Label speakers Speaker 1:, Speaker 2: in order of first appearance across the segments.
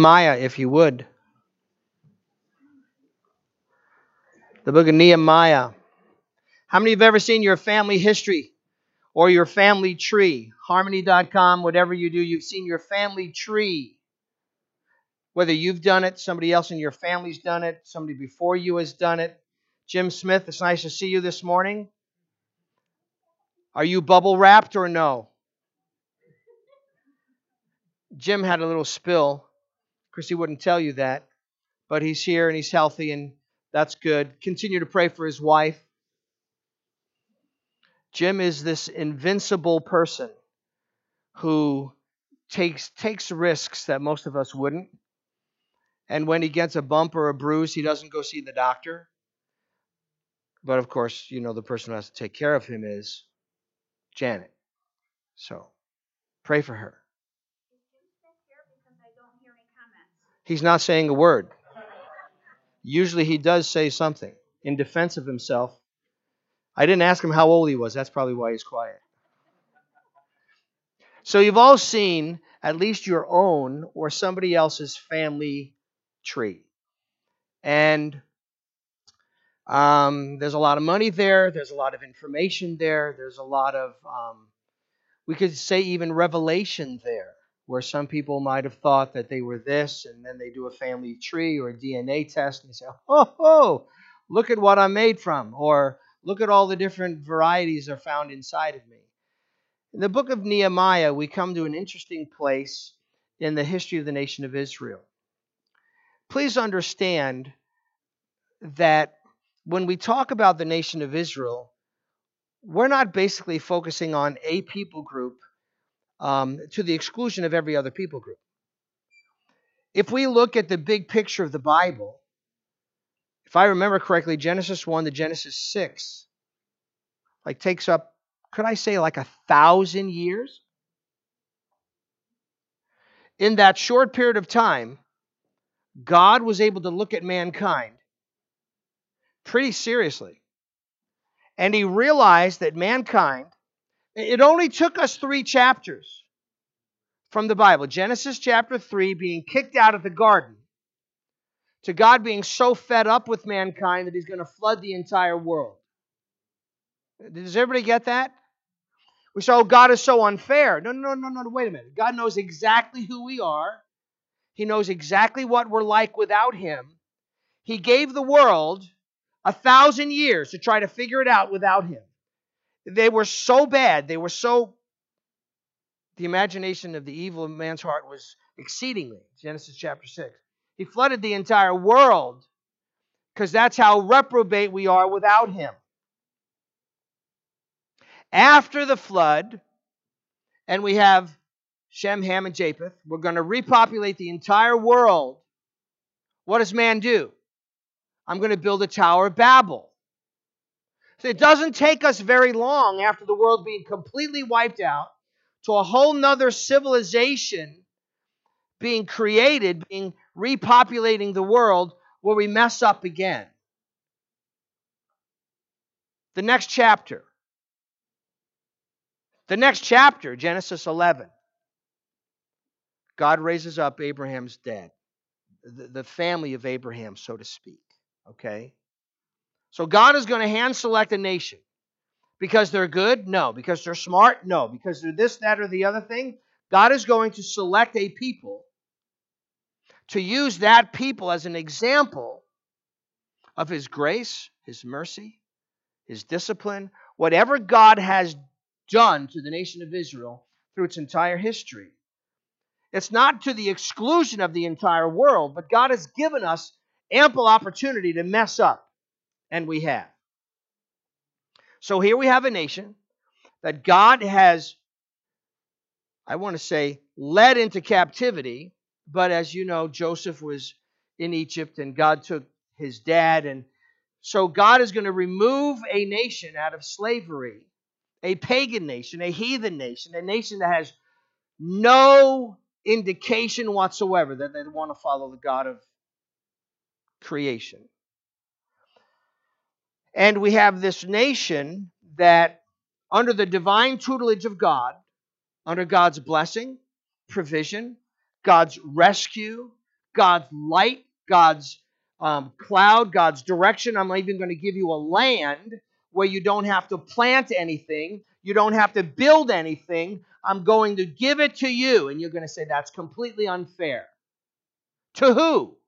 Speaker 1: Nehemiah, if you would. The book of Nehemiah. How many have ever seen your family history or your family tree? Harmony.com, whatever you do, you've seen your family tree. Whether you've done it, somebody else in your family's done it, somebody before you has done it. Jim Smith, it's nice to see you this morning. Are you bubble wrapped or no? Jim had a little spill. Chrissy wouldn't tell you that, but he's here and he's healthy, and that's good. Continue to pray for his wife. Jim is this invincible person who takes risks that most of us wouldn't. And when he gets a bump or a bruise, he doesn't go see the doctor. But of course, you know, the person who has to take care of him is Janet. So pray for her. He's not saying a word. Usually he does say something in defense of himself. I didn't ask him how old he was. That's probably why he's quiet. So you've all seen at least your own or somebody else's family tree. And there's a lot of money there. There's a lot of information there. There's a lot of, we could say even revelation there, where some people might have thought that they were this, and then they do a family tree or a DNA test, and they say, oh, look at what I'm made from, or look at all the different varieties are found inside of me. In the book of Nehemiah, we come to an interesting place in the history of the nation of Israel. Please understand that when we talk about the nation of Israel, we're not basically focusing on a people group to the exclusion of every other people group. If we look at the big picture of the Bible, if I remember correctly, Genesis 1 to Genesis 6, takes up, could I say 1,000 years? In that short period of time, God was able to look at mankind pretty seriously. And he realized that mankind, it only took us 3 chapters from the Bible. Genesis chapter 3 being kicked out of the garden, to God being so fed up with mankind that he's going to flood the entire world. Does everybody get that? We say, oh, God is so unfair. No, wait a minute. God knows exactly who we are. He knows exactly what we're like without him. He gave the world 1,000 years to try to figure it out without him. They were so bad. They were so... The imagination of the evil of man's heart was exceedingly. Genesis chapter 6. He flooded the entire world because that's how reprobate we are without him. After the flood, and we have Shem, Ham, and Japheth, we're going to repopulate the entire world. What does man do? I'm going to build a Tower of Babel. So it doesn't take us very long after the world being completely wiped out to a whole nother civilization being created, being repopulating the world, where we mess up again. The next chapter, Genesis 11. God raises up Abraham's dead, the family of Abraham, so to speak. Okay? So God is going to hand select a nation. Because they're good? No. Because they're smart? No. Because they're this, that, or the other thing? God is going to select a people to use that people as an example of his grace, his mercy, his discipline, whatever God has done to the nation of Israel through its entire history. It's not to the exclusion of the entire world, but God has given us ample opportunity to mess up, and we have. So here we have a nation that God has, I want to say, led into captivity, but as you know, Joseph was in Egypt and God took his dad, and so God is going to remove a nation out of slavery, a pagan nation, a heathen nation, a nation that has no indication whatsoever that they want to follow the God of creation. And we have this nation that, under the divine tutelage of God, under God's blessing, provision, God's rescue, God's light, God's cloud, God's direction. I'm even going to give you a land where you don't have to plant anything. You don't have to build anything. I'm going to give it to you. And you're going to say, that's completely unfair. To who?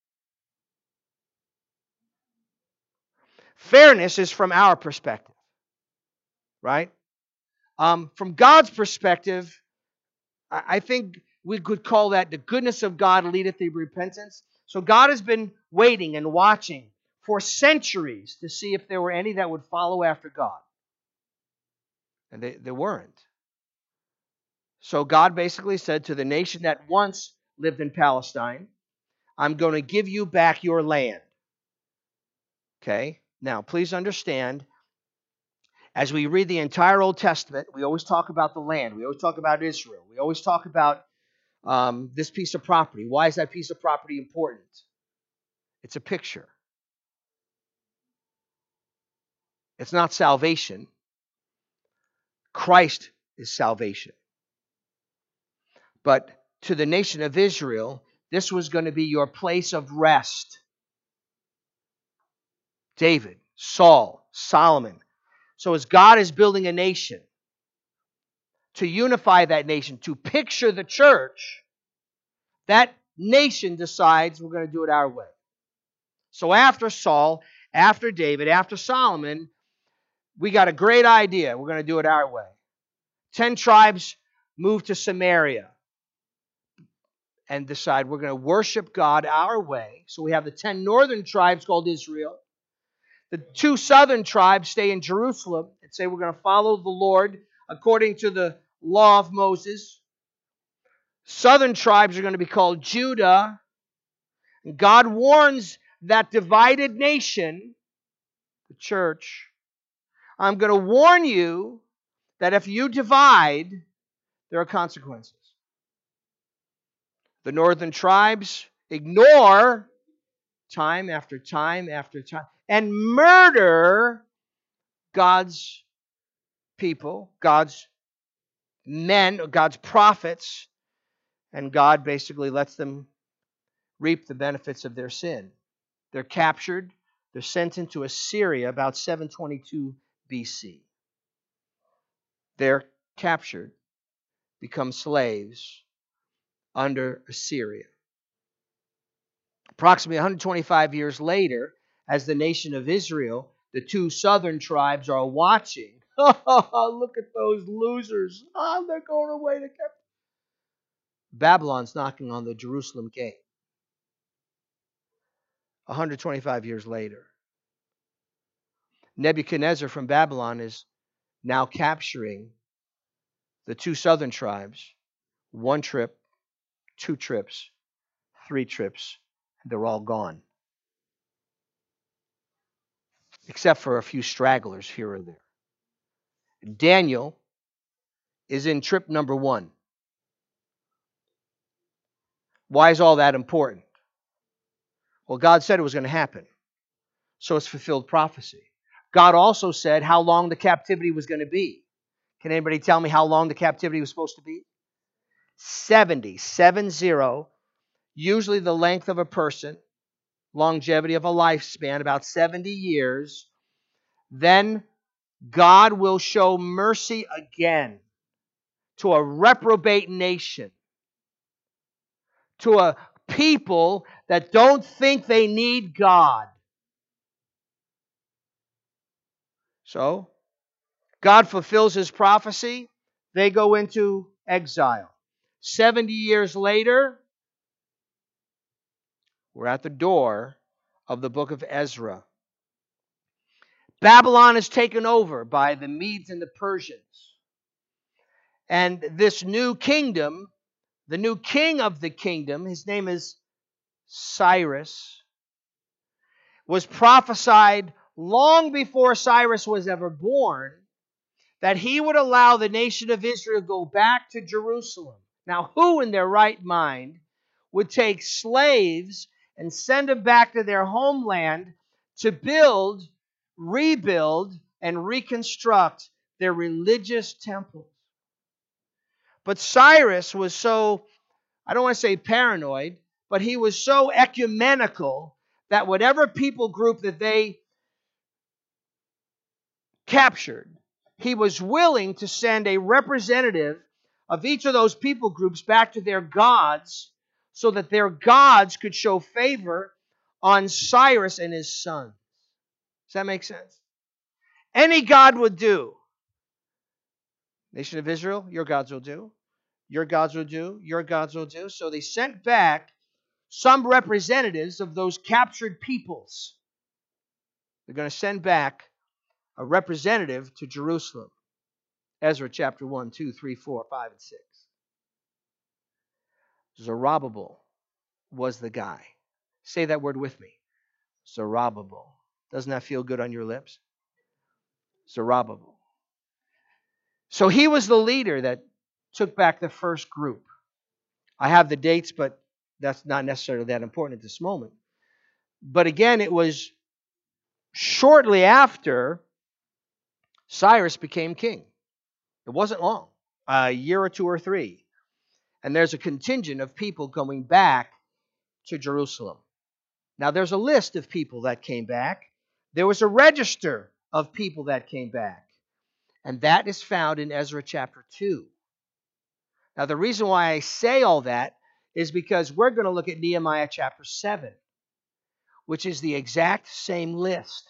Speaker 1: Fairness is from our perspective, right? From God's perspective, I think we could call that the goodness of God leadeth to repentance. So God has been waiting and watching for centuries to see if there were any that would follow after God. And there weren't. So God basically said to the nation that once lived in Palestine, I'm going to give you back your land. Okay? Now, please understand, as we read the entire Old Testament, we always talk about the land. We always talk about Israel. We always talk about this piece of property. Why is that piece of property important? It's a picture. It's not salvation. Christ is salvation. But to the nation of Israel, this was going to be your place of rest. David, Saul, Solomon. So as God is building a nation, to unify that nation, to picture the church, that nation decides we're going to do it our way. So after Saul, after David, after Solomon, we got a great idea. We're going to do it our way. 10 tribes move to Samaria and decide we're going to worship God our way. So we have the 10 northern tribes called Israel. The 2 southern tribes stay in Jerusalem and say we're going to follow the Lord according to the law of Moses. Southern tribes are going to be called Judah. And God warns that divided nation, the church, I'm going to warn you that if you divide, there are consequences. The northern tribes ignore time after time after time and murder God's people, God's men, God's prophets, and God basically lets them reap the benefits of their sin. They're captured. They're sent into Assyria about 722 BC. They're captured, become slaves under Assyria. Approximately 125 years later, as the nation of Israel, the 2 southern tribes are watching. Look at those losers. They're going away to captivity. Babylon's knocking on the Jerusalem gate. 125 years later. Nebuchadnezzar from Babylon is now capturing the 2 southern tribes. 1 trip, 2 trips, 3 trips, and they're all gone. Except for a few stragglers here or there. Daniel is in trip number 1. Why is all that important? Well, God said it was going to happen. So it's fulfilled prophecy. God also said how long the captivity was going to be. Can anybody tell me how long the captivity was supposed to be? 70, usually the length of a person, longevity of a lifespan, about 70 years. Then God will show mercy again to a reprobate nation, to a people that don't think they need God. So, God fulfills His prophecy. They go into exile. 70 years later, we're at the door of the book of Ezra. Babylon is taken over by the Medes and the Persians. And this new kingdom, the new king of the kingdom, his name is Cyrus, was prophesied long before Cyrus was ever born that he would allow the nation of Israel to go back to Jerusalem. Now, who in their right mind would take slaves and send them back to their homeland to build, rebuild, and reconstruct their religious temples? But Cyrus was so, I don't want to say paranoid, but he was so ecumenical that whatever people group that they captured, he was willing to send a representative of each of those people groups back to their gods so that their gods could show favor on Cyrus and his son. Does that make sense? Any god would do. Nation of Israel, your gods will do. Your gods will do. Your gods will do. So they sent back some representatives of those captured peoples. They're going to send back a representative to Jerusalem. Ezra chapter 1, 2, 3, 4, 5, and 6. Zerubbabel was the guy. Say that word with me. Zerubbabel. Doesn't that feel good on your lips? Zerubbabel. So he was the leader that took back the first group. I have the dates, but that's not necessarily that important at this moment. But again, it was shortly after Cyrus became king. It wasn't long, a year or two or three. And there's a contingent of people going back to Jerusalem. Now, there's a list of people that came back. There was a register of people that came back. And that is found in Ezra chapter 2. Now, the reason why I say all that is because we're going to look at Nehemiah chapter 7, which is the exact same list.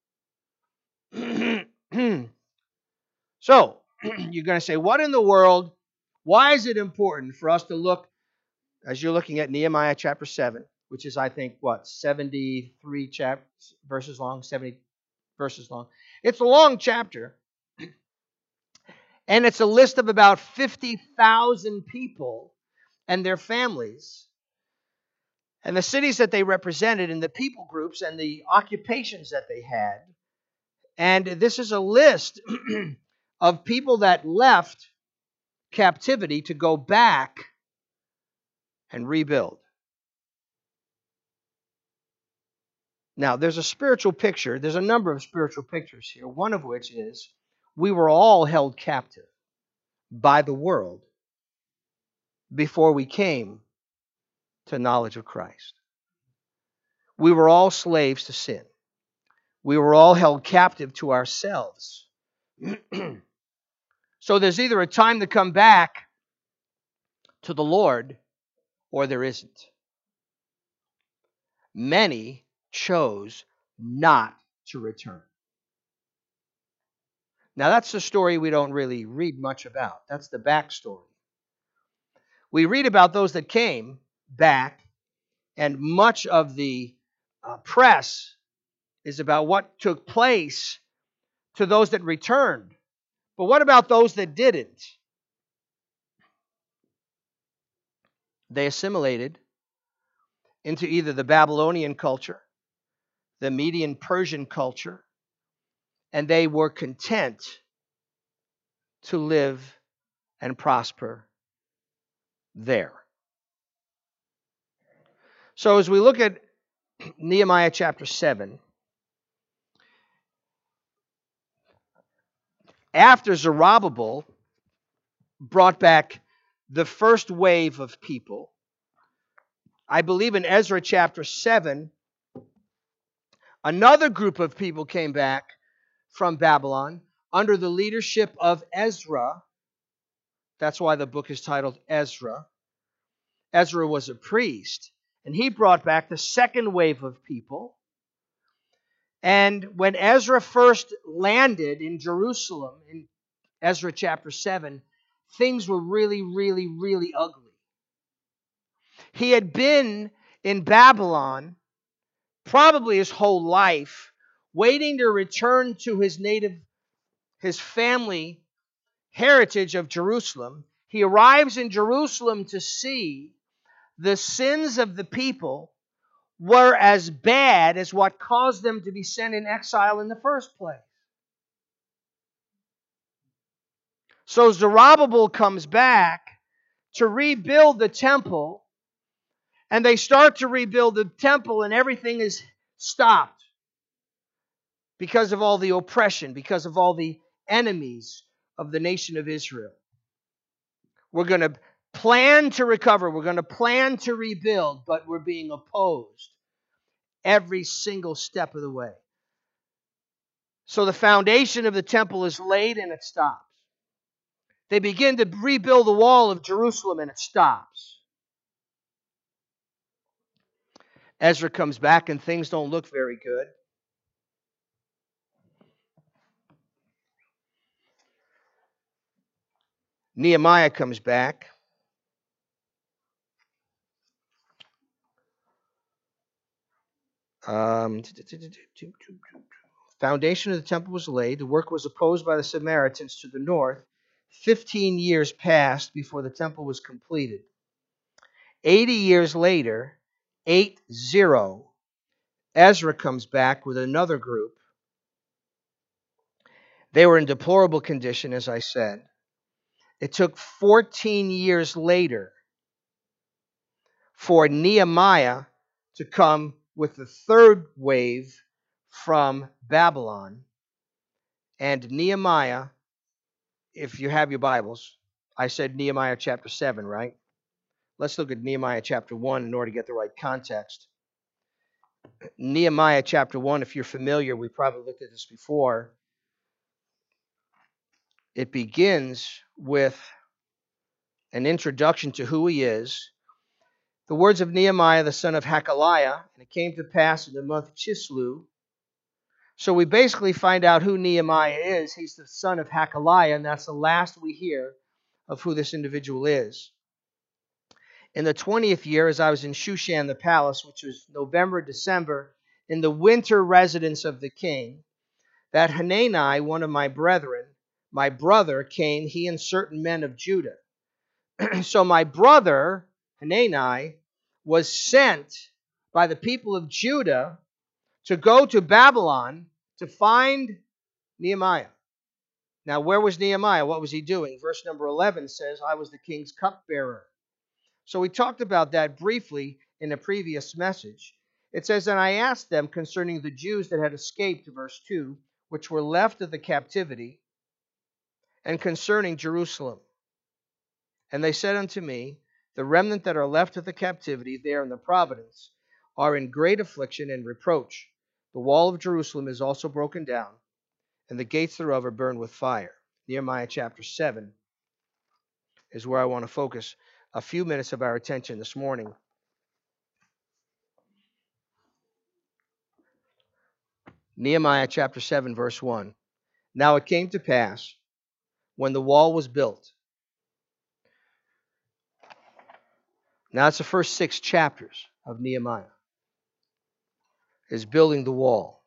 Speaker 1: So, you're going to say, what in the world, why is it important for us to look, as you're looking at Nehemiah chapter 7, which is, I think, 73 verses long, 70 verses long. It's a long chapter. And it's a list of about 50,000 people and their families and the cities that they represented and the people groups and the occupations that they had. And this is a list of people that left captivity to go back and rebuild. Now, there's a spiritual picture. There's a number of spiritual pictures here, one of which is we were all held captive by the world before we came to knowledge of Christ. We were all slaves to sin. We were all held captive to ourselves. So there's either a time to come back to the Lord or there isn't. Many chose not to return. Now that's the story we don't really read much about. That's the backstory. We read about those that came back, and much of the press is about what took place to those that returned. But what about those that didn't? They assimilated into either the Babylonian culture, the Median Persian culture, and they were content to live and prosper there. So as we look at Nehemiah chapter 7, after Zerubbabel brought back the first wave of people, I believe in Ezra chapter 7, another group of people came back from Babylon under the leadership of Ezra. That's why the book is titled Ezra. Ezra was a priest, and he brought back the second wave of people. And when Ezra first landed in Jerusalem, in Ezra chapter 7, things were really, really, really ugly. He had been in Babylon probably his whole life, waiting to return to his family heritage of Jerusalem. He arrives in Jerusalem to see the sins of the people were as bad as what caused them to be sent in exile in the first place. So Zerubbabel comes back to rebuild the temple, and they start to rebuild the temple, and everything is stopped because of all the oppression, because of all the enemies of the nation of Israel. We're going to plan to recover. We're going to plan to rebuild, but we're being opposed every single step of the way. So the foundation of the temple is laid and it stops. They begin to rebuild the wall of Jerusalem and it stops. Ezra comes back and things don't look very good. Nehemiah comes back. Foundation of the temple was laid. The work was opposed by the Samaritans to the north. 15 years passed before the temple was completed. 80 years later, 80, Ezra comes back with another group. They were in deplorable condition, as I said. It took 14 years later for Nehemiah to come with the third wave from Babylon. And Nehemiah, if you have your Bibles, I said Nehemiah chapter 7, right? Let's look at Nehemiah chapter 1 in order to get the right context. Nehemiah chapter 1, if you're familiar, we probably looked at this before. It begins with an introduction to who he is. The words of Nehemiah, the son of Hakaliah, and it came to pass in the month Chislev. So we basically find out who Nehemiah is. He's the son of Hakaliah, and that's the last we hear of who this individual is. In the 20th year, as I was in Shushan the palace, which was November, December, in the winter residence of the king, that Hanani, one of my brethren, my brother, came, he and certain men of Judah. So my brother, Hanani, was sent by the people of Judah to go to Babylon to find Nehemiah. Now, where was Nehemiah? What was he doing? Verse number 11 says, I was the king's cupbearer. So we talked about that briefly in a previous message. It says, and I asked them concerning the Jews that had escaped, verse 2, which were left of the captivity, and concerning Jerusalem. And they said unto me, the remnant that are left of the captivity there in the province are in great affliction and reproach. The wall of Jerusalem is also broken down, and the gates thereof are burned with fire. Nehemiah chapter 7 is where I want to focus a few minutes of our attention this morning. Nehemiah chapter 7, verse 1. Now it came to pass, when the wall was built. Now it's the first 6 chapters of Nehemiah. Is building the wall.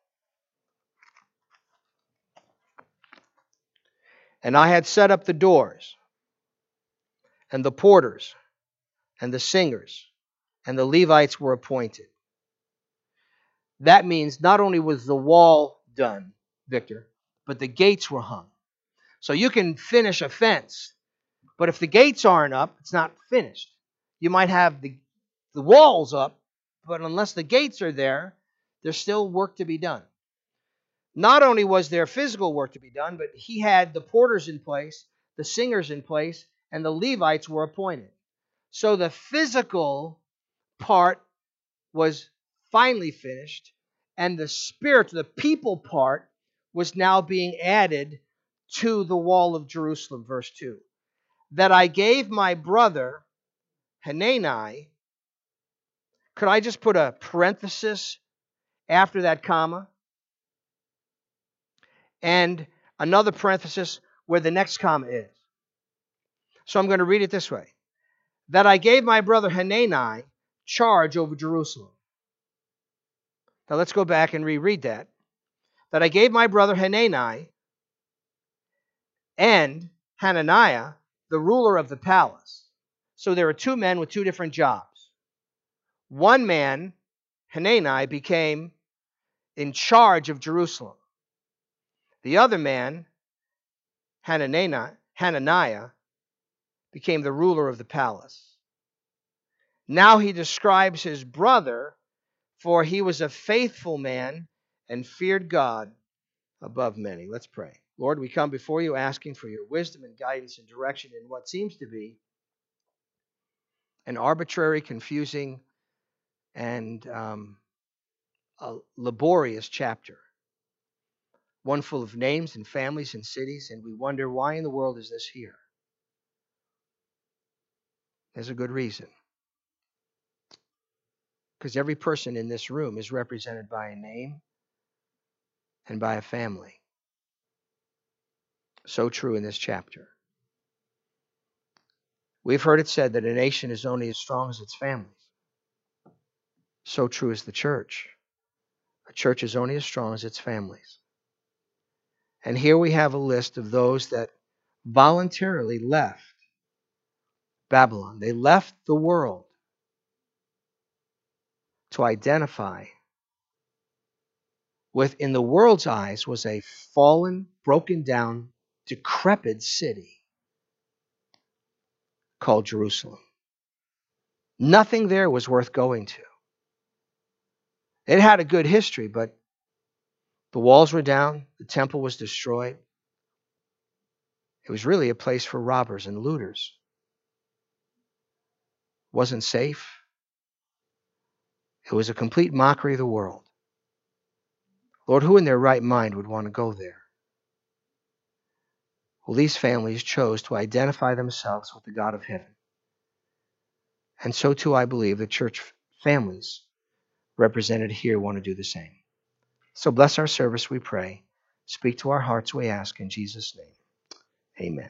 Speaker 1: And I had set up the doors, and the porters, and the singers, and the Levites were appointed. That means not only was the wall done, Victor, but the gates were hung. So you can finish a fence, but if the gates aren't up, it's not finished. You might have the walls up, but unless the gates are there, there's still work to be done. Not only was there physical work to be done, but he had the porters in place, the singers in place, and the Levites were appointed. So the physical part was finally finished, and the spirit, the people part, was now being added to the wall of Jerusalem, verse 2. That I gave my brother Hanani, could I just put a parenthesis after that comma? And another parenthesis where the next comma is. So I'm going to read it this way. That I gave my brother Hanani charge over Jerusalem. Now let's go back and reread that. That I gave my brother Hanani and Hananiah, the ruler of the palace. So there are 2 men with 2 different jobs. One man, Hanani, became in charge of Jerusalem. The other man, Hananiah, became the ruler of the palace. Now he describes his brother, for he was a faithful man and feared God above many. Let's pray. Lord, we come before you asking for your wisdom and guidance and direction in what seems to be an arbitrary, confusing, and a laborious chapter. One full of names and families and cities, and we wonder, why in the world is this here? There's a good reason. Because every person in this room is represented by a name and by a family. So true in this chapter. We've heard it said that a nation is only as strong as its families. So true is the church. A church is only as strong as its families. And here we have a list of those that voluntarily left Babylon. They left the world to identify with, in the world's eyes, was a fallen, broken down, decrepit city called Jerusalem. Nothing there was worth going to. It had a good history, but the walls were down, the temple was destroyed. It was really a place for robbers and looters. It wasn't safe. It was a complete mockery of the world. Lord, who in their right mind would want to go there? Well, these families chose to identify themselves with the God of heaven. And so too, I believe the church families represented here want to do the same. So bless our service, we pray. Speak to our hearts, we ask, in Jesus' name. Amen.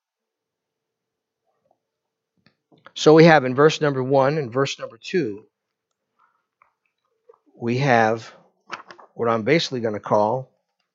Speaker 1: So we have in verse number 1 and verse number 2, we have what I'm basically going to call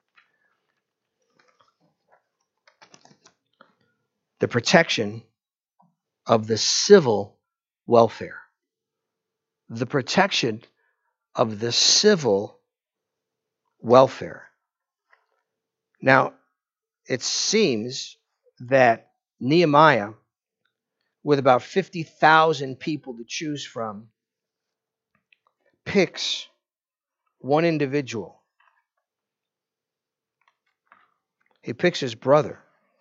Speaker 1: the protection of the civil welfare. The protection of the civil welfare. Now, it seems that Nehemiah, with about 50,000 people to choose from, picks one individual. He picks his brother.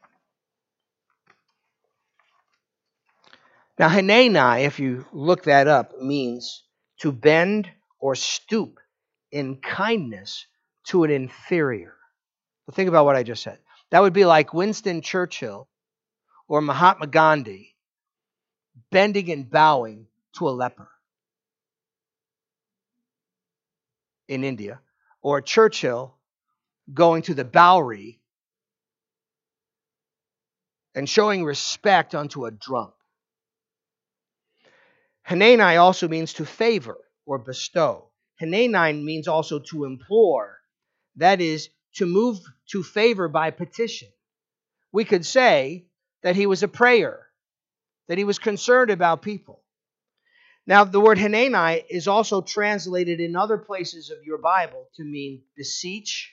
Speaker 1: Now, Hanani, if you look that up, means to bend or stoop in kindness to an inferior. So think about what I just said. That would be like Winston Churchill or Mahatma Gandhi bending and bowing to a leper in India, or Churchill going to the Bowery and showing respect unto a drunk. Hanani also means to favor or bestow. Hanani means also to implore. That is, to move to favor by petition. We could say that he was a prayer, that he was concerned about people. Now, the word Hanani is also translated in other places of your Bible to mean beseech,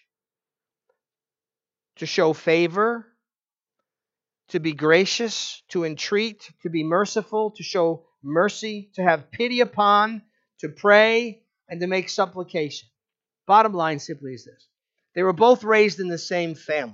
Speaker 1: to show favor, to be gracious, to entreat, to be merciful, to show mercy, to have pity upon, to pray, and to make supplication. Bottom line simply is this. They were both raised in the same family.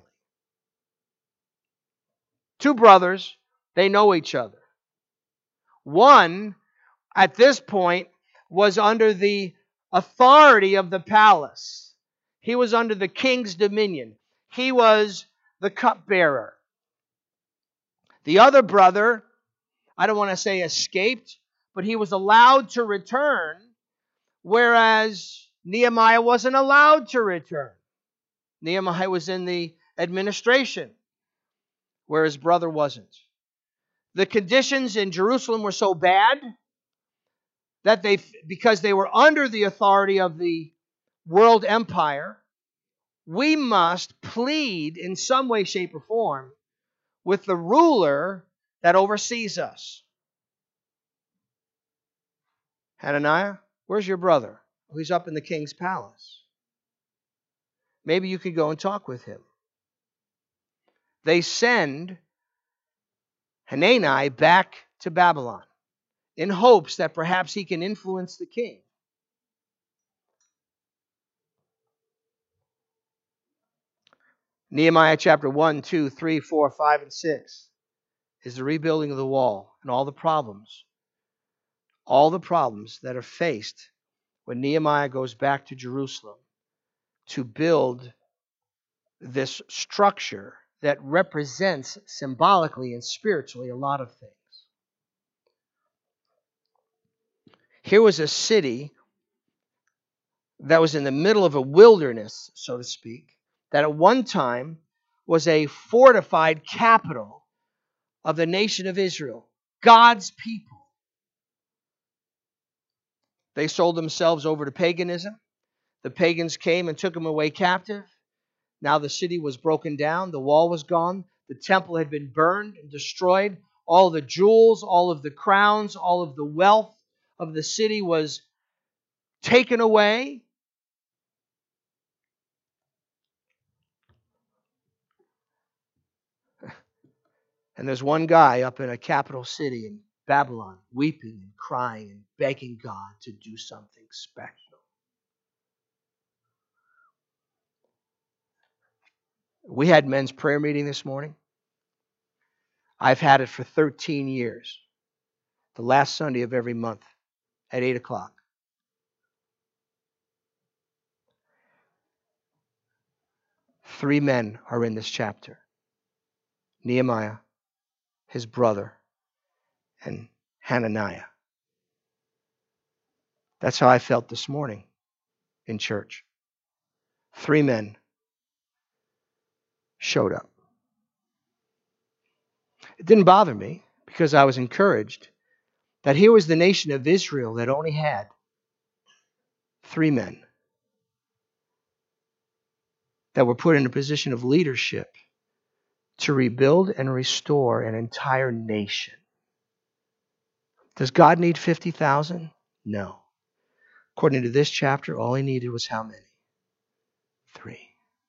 Speaker 1: Two brothers, they know each other. One, at this point, was under the authority of the palace. He was under the king's dominion. He was the cupbearer. The other brother, I don't want to say escaped, but he was allowed to return, whereas Nehemiah wasn't allowed to return. Nehemiah was in the administration, where his brother wasn't. The conditions in Jerusalem were so bad that because they were under the authority of the world empire, we must plead in some way, shape, or form with the ruler that oversees us. Hananiah, where's your brother? Oh, he's up in the king's palace. Maybe you could go and talk with him. They send Hanani back to Babylon in hopes that perhaps he can influence the king. Nehemiah chapter 1, 2, 3, 4, 5, and 6 is the rebuilding of the wall and all the problems all the problems that are faced when Nehemiah goes back to Jerusalem to build this structure that represents symbolically and spiritually a lot of things. Here was a city that was in the middle of a wilderness, so to speak, that at one time was a fortified capital of the nation of Israel, God's people. They sold themselves over to paganism. The pagans came and took them away captive. Now the city was broken down. The wall was gone. The temple had been burned and destroyed. All the jewels, all of the crowns, all of the wealth of the city was taken away. And there's one guy up in a capital city in Babylon weeping and crying and begging God to do something special. We had men's prayer meeting this morning. I've had it for 13 years. The last Sunday of every month at 8 o'clock. Three men are in this chapter. Nehemiah, his brother, and Hananiah. That's how I felt this morning in church. Three men showed up. It didn't bother me because I was encouraged that here was the nation of Israel that only had three men that were put in a position of leadership to rebuild and restore an entire nation. Does God need 50,000? No. According to this chapter, all he needed was how many? Three.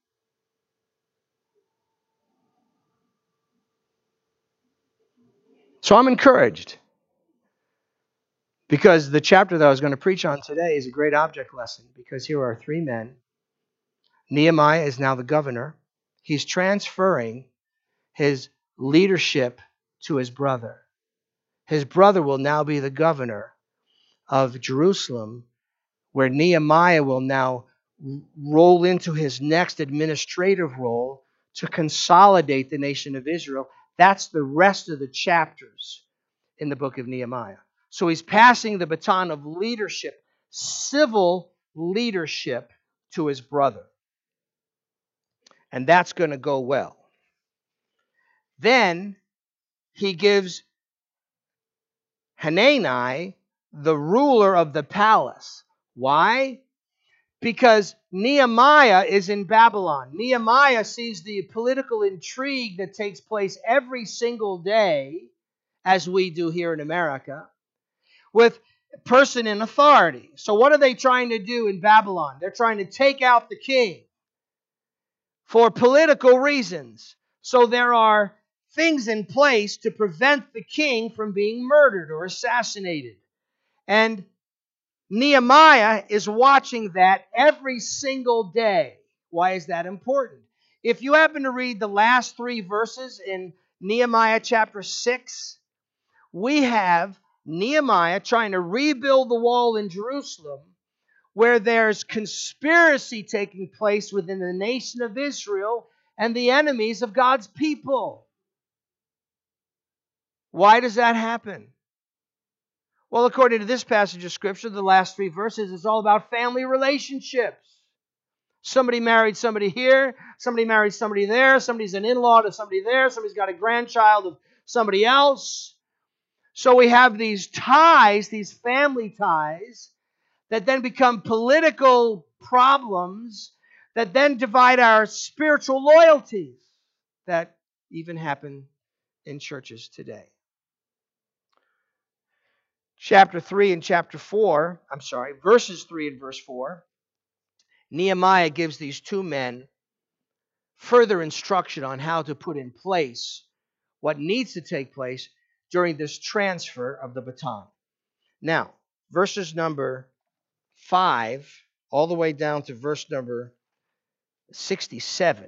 Speaker 1: So I'm encouraged because the chapter that I was going to preach on today is a great object lesson because here are three men. Nehemiah is now the governor. He's transferring his leadership to his brother. His brother will now be the governor of Jerusalem, where Nehemiah will now roll into his next administrative role to consolidate the nation of Israel. That's the rest of the chapters in the book of Nehemiah. So he's passing the baton of leadership, civil leadership, to his brother. And that's going to go well. Then he gives Hanani the ruler of the palace. Why? Because Nehemiah is in Babylon. Nehemiah sees the political intrigue that takes place every single day, as we do here in America, with a person in authority. So what are they trying to do in Babylon? They're trying to take out the king for political reasons. So there are things in place to prevent the king from being murdered or assassinated. And Nehemiah is watching that every single day. Why is that important? If you happen to read the last three verses in Nehemiah chapter 6, we have Nehemiah trying to rebuild the wall in Jerusalem, where there's conspiracy taking place within the nation of Israel and the enemies of God's people. Why does that happen? Well, according to this passage of Scripture, the last three verses, it's all about family relationships. Somebody married somebody here, somebody married somebody there, somebody's an in-law to somebody there, somebody's got a grandchild of somebody else. So we have these ties, these family ties, that then become political problems that then divide our spiritual loyalties that even happen in churches today. Verses 3 and verse 4, Nehemiah gives these two men further instruction on how to put in place what needs to take place during this transfer of the baton. Now, verses number 5 all the way down to verse number 67.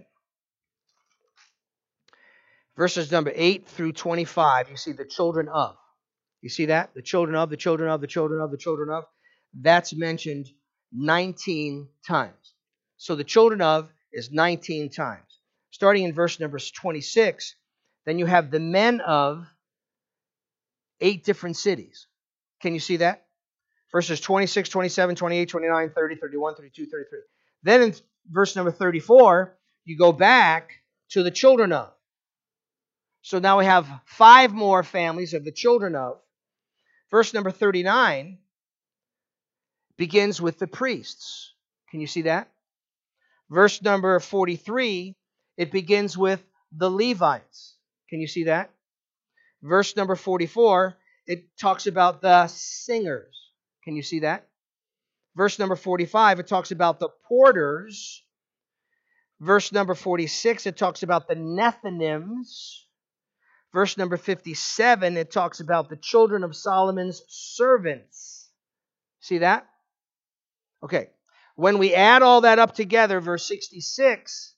Speaker 1: Verses number 8 through 25, you see the children of. You see that? The children of, the children of, the children of, the children of. That's mentioned 19 times. So the children of is 19 times. Starting in verse number 26, then you have the men of 8 different cities. Can you see that? Verses 26, 27, 28, 29, 30, 31, 32, 33. Then in verse number 34, you go back to the children of. So now we have 5 more families of the children of. Verse number 39 begins with the priests. Can you see that? Verse number 43, it begins with the Levites. Can you see that? Verse number 44, it talks about the singers. Can you see that? Verse number 45, it talks about the porters. Verse number 46, it talks about the Nethinims. Verse number 57, it talks about the children of Solomon's servants. See that? Okay. When we add all that up together, verse 66,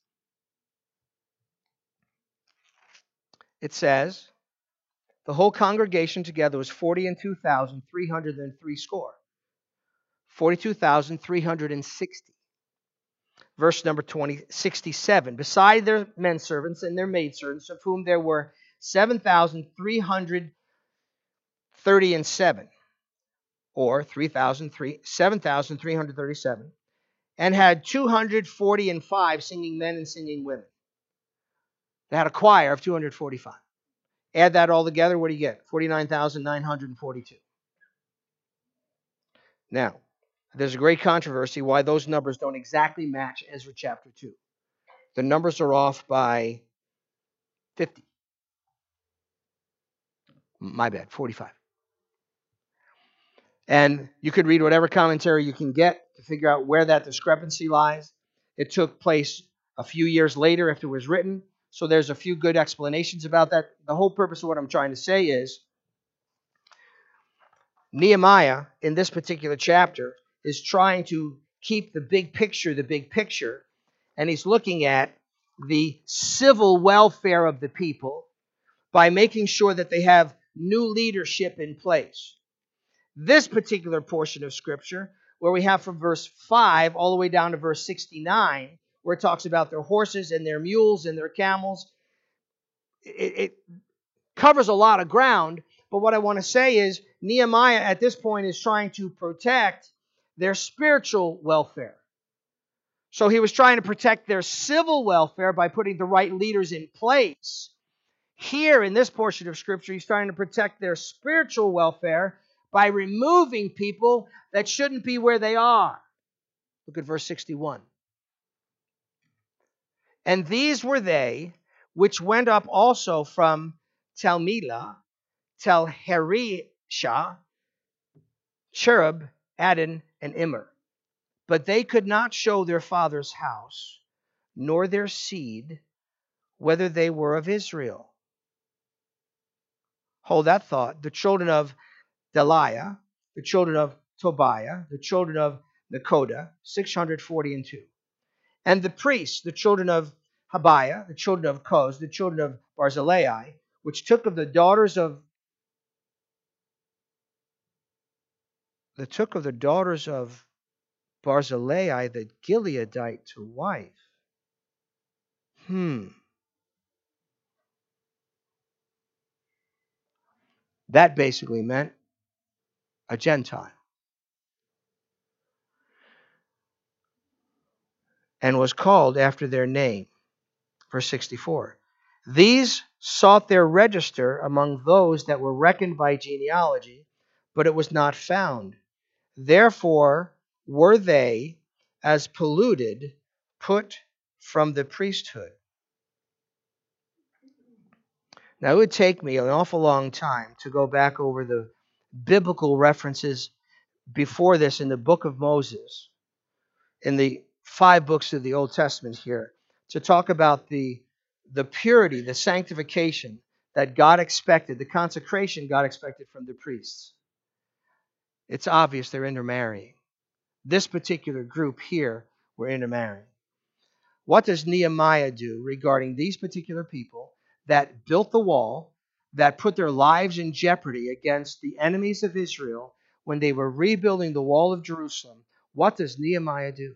Speaker 1: it says, the whole congregation together was 42,303 score. 42,360. Verse number 67. Beside their men servants and their maidservants, of whom there were 7,337, or 7,337, and had 245 singing men and singing women. They had a choir of 245. Add that all together, what do you get? 49,942. Now, there's a great controversy why those numbers don't exactly match Ezra chapter 2. The numbers are off by 50. My bad, 45. And you could read whatever commentary you can get to figure out where that discrepancy lies. It took place a few years later after it was written, so there's a few good explanations about that. The whole purpose of what I'm trying to say is Nehemiah, in this particular chapter, is trying to keep the big picture, and he's looking at the civil welfare of the people by making sure that they have new leadership in place. This particular portion of Scripture, where we have from verse 5 all the way down to verse 69, where it talks about their horses and their mules and their camels, it covers a lot of ground, but what I want to say is Nehemiah at this point is trying to protect their spiritual welfare. So he was trying to protect their civil welfare by putting the right leaders in place. Here in this portion of Scripture, he's trying to protect their spiritual welfare by removing people that shouldn't be where they are. Look at verse 61. And these were they which went up also from Telmelah, Telheresha, Cherub, Adon, and Immer. But they could not show their father's house, nor their seed, whether they were of Israel. Hold that thought. The children of Deliah, the children of Tobiah, the children of Nekoda, 642. And the priests, the children of Habiah, the children of Koz, the children of Barzillai, which took of the daughters of Barzillai the Gileadite to wife. That basically meant a Gentile. And was called after their name. Verse 64. These sought their register among those that were reckoned by genealogy, but it was not found. Therefore were they, as polluted, put from the priesthood. Now, it would take me an awful long time to go back over the biblical references before this in the book of Moses, in the 5 books of the Old Testament here, to talk about the purity, the sanctification that God expected, the consecration God expected from the priests. It's obvious they're intermarrying. This particular group here were intermarrying. What does Nehemiah do regarding these particular people that built the wall, that put their lives in jeopardy against the enemies of Israel when they were rebuilding the wall of Jerusalem, what does Nehemiah do?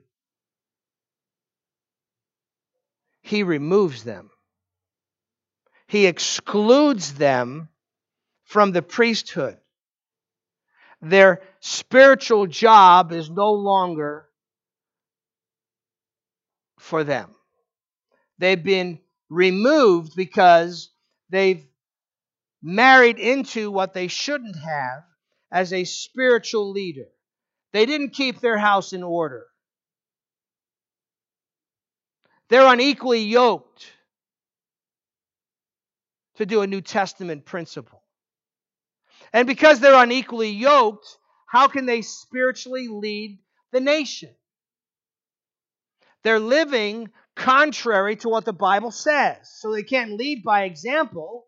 Speaker 1: He removes them. He excludes them from the priesthood. Their spiritual job is no longer for them. They've been removed because they've married into what they shouldn't have as a spiritual leader. They didn't keep their house in order. They're unequally yoked, to do a New Testament principle. And because they're unequally yoked, how can they spiritually lead the nation? They're living contrary to what the Bible says. So they can't lead by example.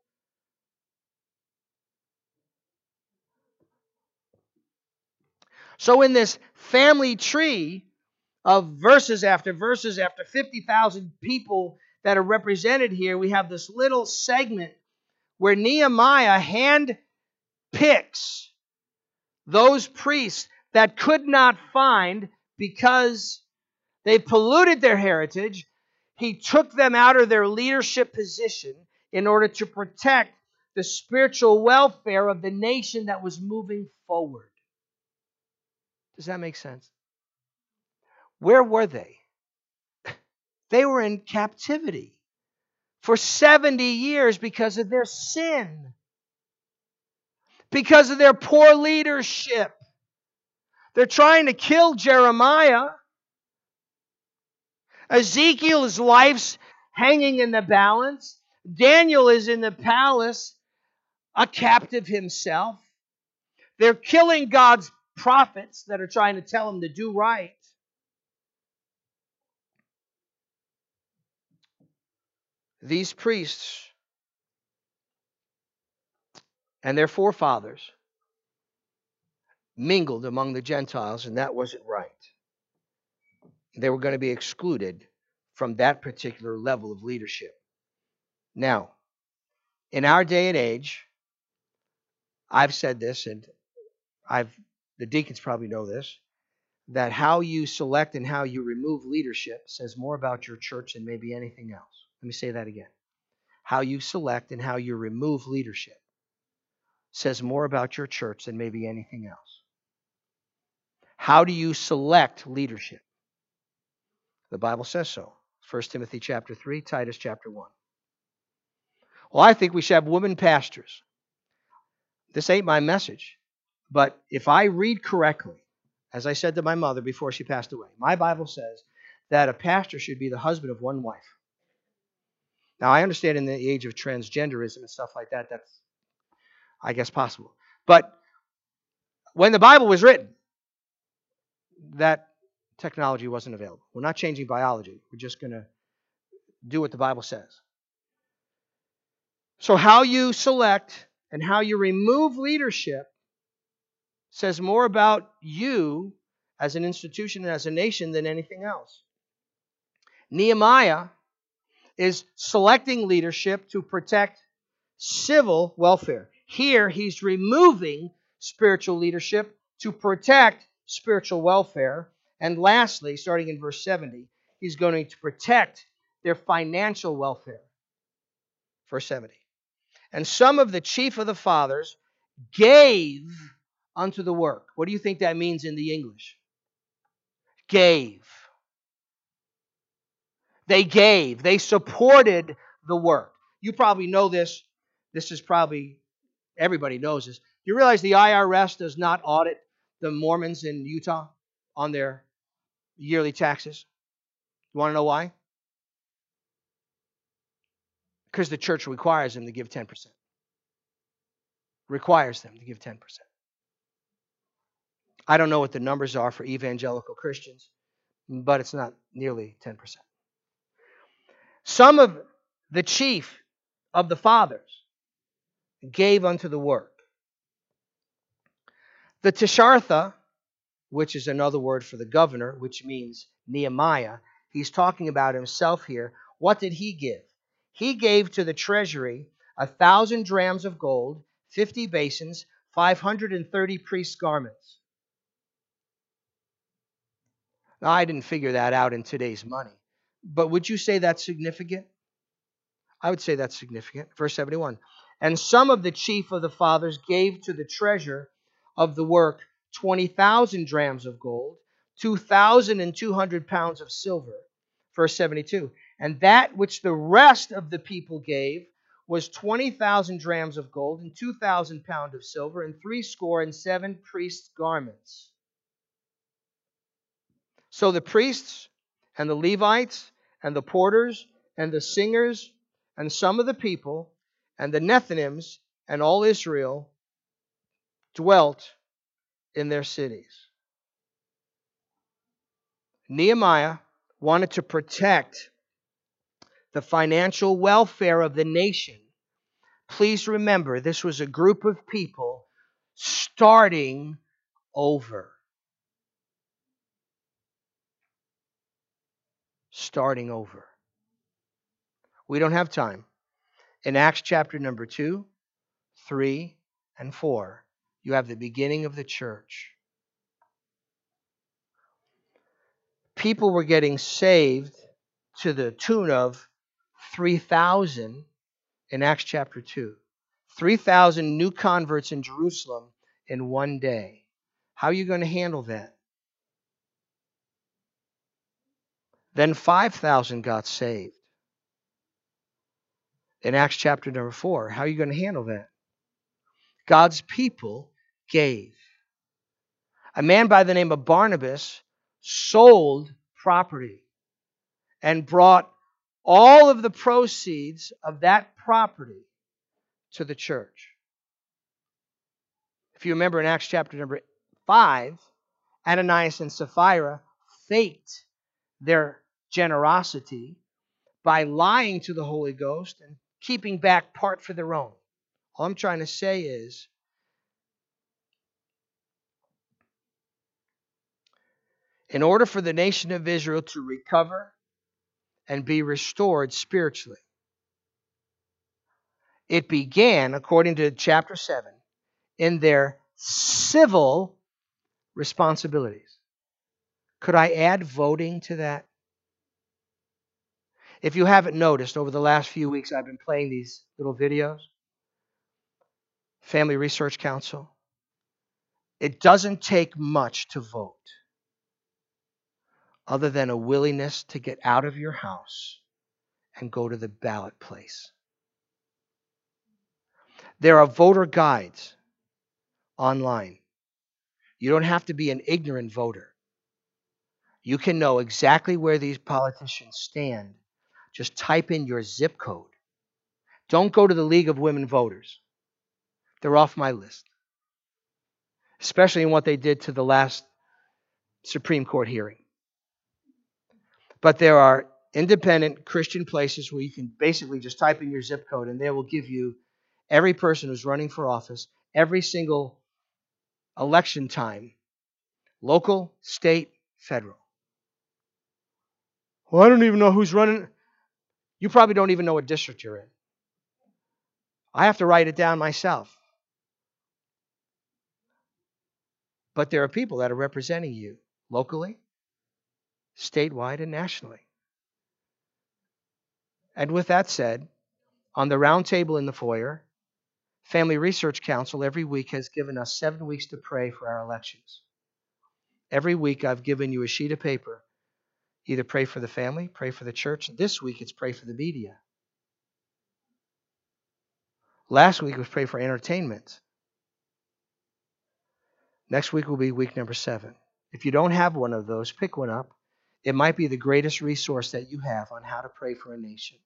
Speaker 1: So in this family tree of verses after 50,000 people that are represented here, we have this little segment where Nehemiah handpicks those priests that could not find because they polluted their heritage. He took them out of their leadership position in order to protect the spiritual welfare of the nation that was moving forward. Does that make sense? Where were they? They were in captivity for 70 years because of their sin, because of their poor leadership. They're trying to kill Jeremiah. Ezekiel's life's hanging in the balance. Daniel is in the palace, a captive himself. They're killing God's prophets that are trying to tell him to do right. These priests and their forefathers mingled among the Gentiles, and that wasn't right. They were going to be excluded from that particular level of leadership. Now, in our day and age, I've said this, and the deacons probably know this, that how you select and how you remove leadership says more about your church than maybe anything else. Let me say that again. How you select and how you remove leadership says more about your church than maybe anything else. How do you select leadership? The Bible says so. 1 Timothy chapter 3, Titus chapter 1. Well, I think we should have women pastors. This ain't my message. But if I read correctly, as I said to my mother before she passed away, my Bible says that a pastor should be the husband of one wife. Now, I understand in the age of transgenderism and stuff like that, that's, I guess, possible. But when the Bible was written, that technology wasn't available. We're not changing biology. We're just going to do what the Bible says. So how you select and how you remove leadership says more about you as an institution and as a nation than anything else. Nehemiah is selecting leadership to protect civil welfare. Here, he's removing spiritual leadership to protect spiritual welfare. And lastly, starting in verse 70, he's going to protect their financial welfare. Verse 70. And some of the chief of the fathers gave unto the work. What do you think that means in the English? Gave. They gave. They supported the work. You probably know this. This is probably, everybody knows this. You realize the IRS does not audit the Mormons in Utah on their yearly taxes? You want to know why? Because the church requires them to give 10%. Requires them to give 10%. I don't know what the numbers are for evangelical Christians, but it's not nearly 10%. Some of the chief of the fathers gave unto the work. The Tishartha, which is another word for the governor, which means Nehemiah, he's talking about himself here. What did he give? He gave to the treasury 1,000 drams of gold, 50 basins, 530 priests' garments. Now, I didn't figure that out in today's money. But would you say that's significant? I would say that's significant. Verse 71. And some of the chief of the fathers gave to the treasure of the work 20,000 drams of gold, 2,200 pounds of silver. Verse 72. And that which the rest of the people gave was 20,000 drams of gold, and 2,000 pounds of silver, and 77 priests' garments. So the priests and the Levites and the porters and the singers and some of the people and the Nethinims and all Israel dwelt in their cities. Nehemiah wanted to protect the financial welfare of the nation. Please remember, this was a group of people starting over. Starting over. We don't have time. In Acts chapter number 2, 3, and 4, you have the beginning of the church. People were getting saved to the tune of 3,000 in Acts chapter 2. 3,000 new converts in Jerusalem in one day. How are you going to handle that? Then 5,000 got saved in Acts chapter number 4. How are you going to handle that? God's people gave. A man by the name of Barnabas sold property and brought all of the proceeds of that property to the church. If you remember in Acts chapter number 5, Ananias and Sapphira faked their generosity by lying to the Holy Ghost and keeping back part for their own. All I'm trying to say is, in order for the nation of Israel to recover and be restored spiritually, it began, according to chapter 7, in their civil responsibilities. Could I add voting to that? If you haven't noticed, over the last few weeks I've been playing these little videos. Family Research Council. It doesn't take much to vote other than a willingness to get out of your house and go to the ballot place. There are voter guides online. You don't have to be an ignorant voter. You can know exactly where these politicians stand. Just type in your zip code. Don't go to the League of Women Voters. They're off my list. Especially in what they did to the last Supreme Court hearing. But there are independent Christian places where you can basically just type in your zip code and they will give you every person who's running for office, every single election time, local, state, federal. Well, I don't even know who's running. You probably don't even know what district you're in. I have to write it down myself. But there are people that are representing you locally, statewide, and nationally. And with that said, on the round table in the foyer, Family Research Council every week has given us 7 weeks to pray for our elections. Every week I've given you a sheet of paper. Either pray for the family, pray for the church. This week it's pray for the media. Last week was pray for entertainment. Next week will be week number 7. If you don't have one of those, pick one up. It might be the greatest resource that you have on how to pray for a nation.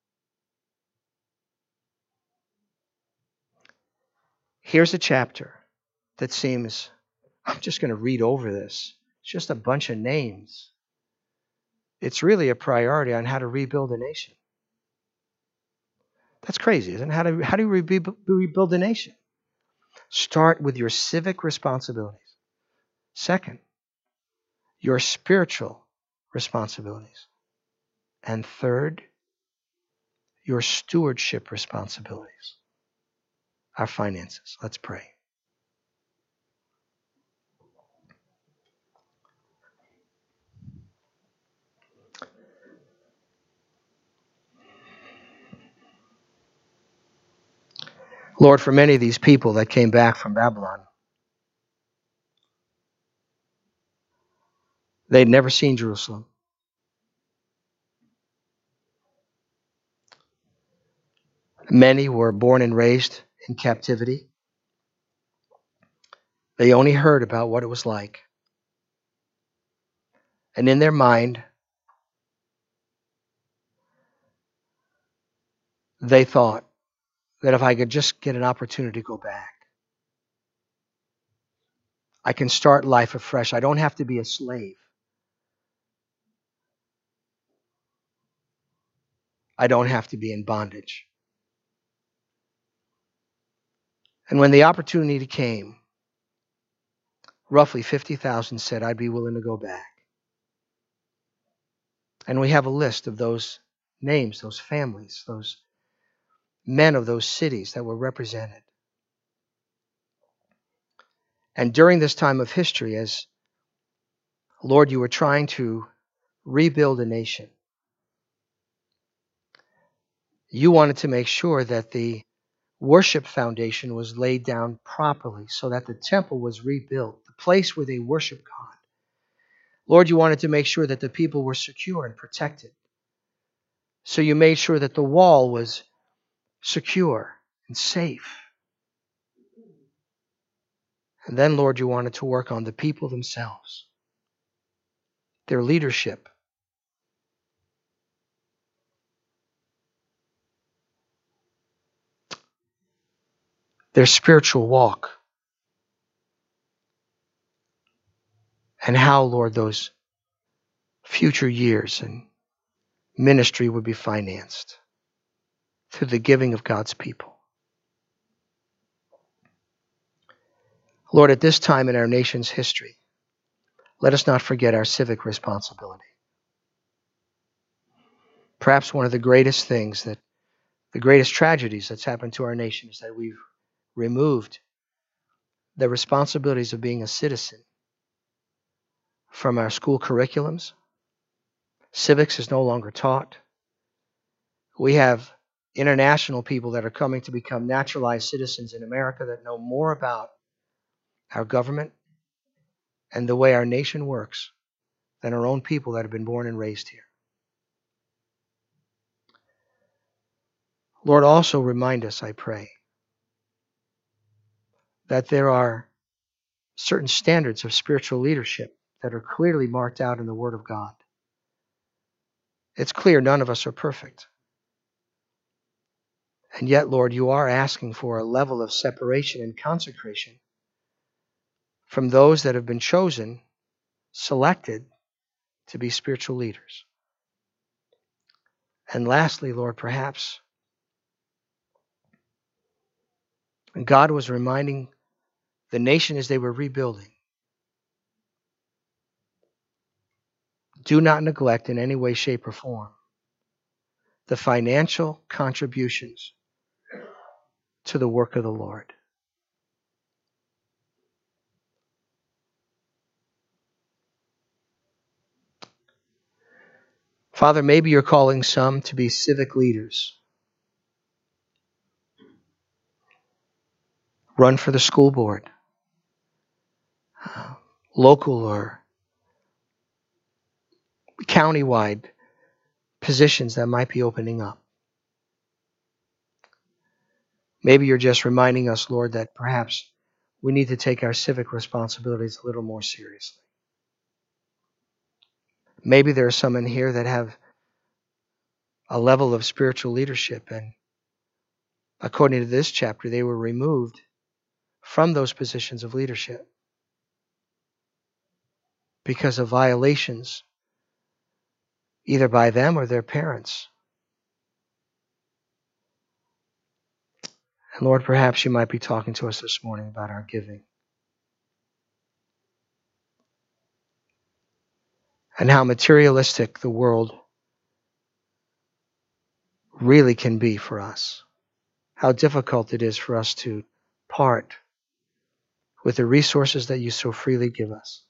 Speaker 1: Here's a chapter that seems, I'm just going to read over this. It's just a bunch of names. It's really a priority on how to rebuild a nation. That's crazy, isn't it? How do you rebuild a nation? Start with your civic responsibilities. Second, your spiritual responsibilities. And third, your stewardship responsibilities, our finances. Let's pray. Lord, for many of these people that came back from Babylon, they'd never seen Jerusalem. Many were born and raised in captivity. They only heard about what it was like. And in their mind, they thought that if I could just get an opportunity to go back, I can start life afresh. I don't have to be a slave. I don't have to be in bondage. And when the opportunity came, roughly 50,000 said, I'd be willing to go back. And we have a list of those names, those families, those men of those cities that were represented. And during this time of history, as Lord, you were trying to rebuild a nation, you wanted to make sure that the worship foundation was laid down properly so that the temple was rebuilt, the place where they worship God. Lord, you wanted to make sure that the people were secure and protected. So you made sure that the wall was secure and safe. And then, Lord, you wanted to work on the people themselves, their leadership, their spiritual walk, and how, Lord, those future years and ministry would be financed through the giving of God's people. Lord, at this time in our nation's history, let us not forget our civic responsibility. Perhaps one of the greatest things the greatest tragedies that's happened to our nation is that we've removed the responsibilities of being a citizen from our school curriculums. Civics is no longer taught. We have international people that are coming to become naturalized citizens in America that know more about our government and the way our nation works than our own people that have been born and raised here. Lord, also remind us, I pray, that there are certain standards of spiritual leadership that are clearly marked out in the Word of God. It's clear none of us are perfect. And yet, Lord, you are asking for a level of separation and consecration from those that have been chosen, selected to be spiritual leaders. And lastly, Lord, perhaps God was reminding the nation as they were rebuilding, do not neglect in any way, shape, or form the financial contributions to the work of the Lord. Father, maybe you're calling some to be civic leaders. Run for the school board, local or countywide positions that might be opening up. Maybe you're just reminding us, Lord, that perhaps we need to take our civic responsibilities a little more seriously. Maybe there are some in here that have a level of spiritual leadership, and according to this chapter, they were removed from those positions of leadership because of violations, either by them or their parents. And Lord, perhaps you might be talking to us this morning about our giving and how materialistic the world really can be for us. How difficult it is for us to part with the resources that you so freely give us.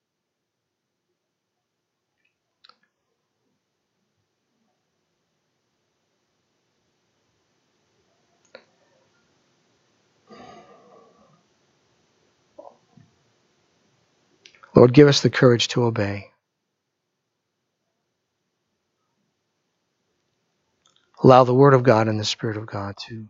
Speaker 1: Lord, give us the courage to obey. Allow the Word of God and the Spirit of God to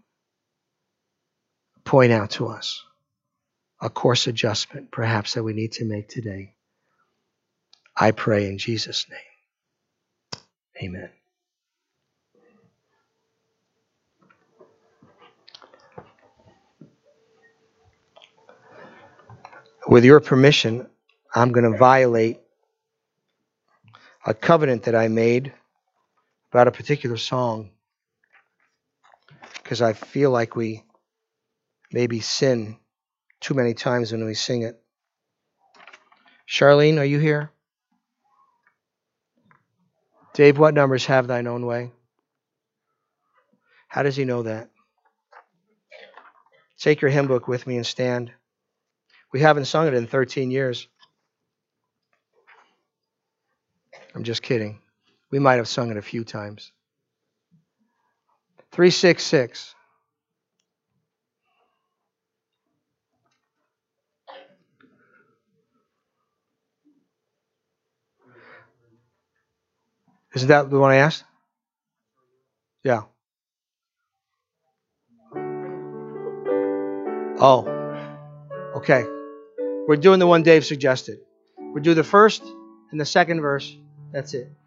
Speaker 1: point out to us a course adjustment, perhaps, that we need to make today. I pray in Jesus' name. Amen. With your permission, I'm going to violate a covenant that I made about a particular song, because I feel like we maybe sin too many times when we sing it. Charlene, are you here? Dave, what numbers have thine own way? How does he know that? Take your hymn book with me and stand. We haven't sung it in 13 years. I'm just kidding. We might have sung it a few times. 366. Isn't that the one I asked? Yeah. Oh, okay. We're doing the one Dave suggested. We'll do the first and the second verse. That's it.